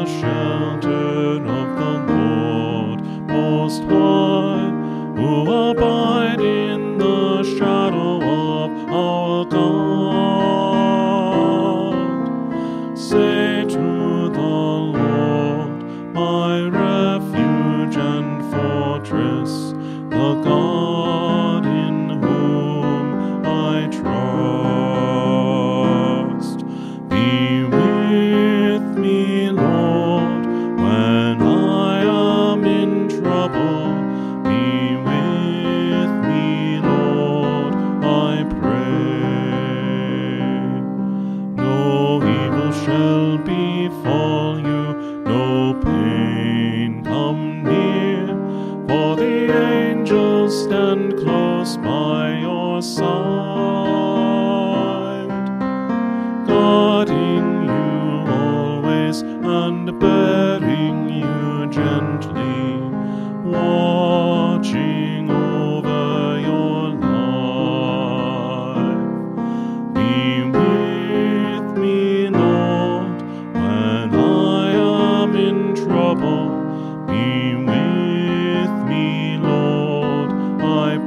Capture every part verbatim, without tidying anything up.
shelter of the Lord Most High, who abide in the shadow of our God. Say to the Lord, my refuge and fortress, the God in whom I trust. Be with me, Lord, when I am in trouble. Be with me, Lord, I pray. No evil shall befall you, no pain come near, for the angels stand close by your side, guarding you always and bearing you gently, watching over your life. Be with me, Lord, when I am in trouble. Be with me, Lord, I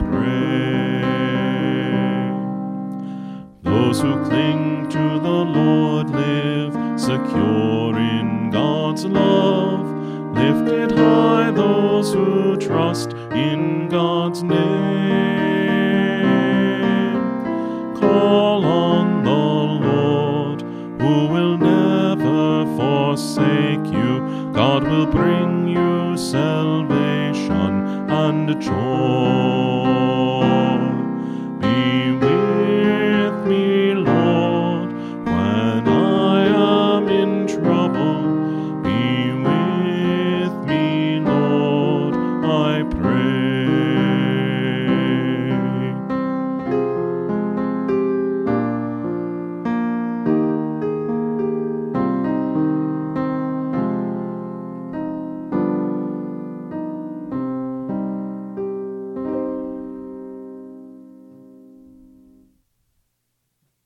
pray. Those who cling to the Lord live secure in God's love. Lifted high those who trust in God's name. Call on the Lord, who will never forsake you. God will bring you salvation.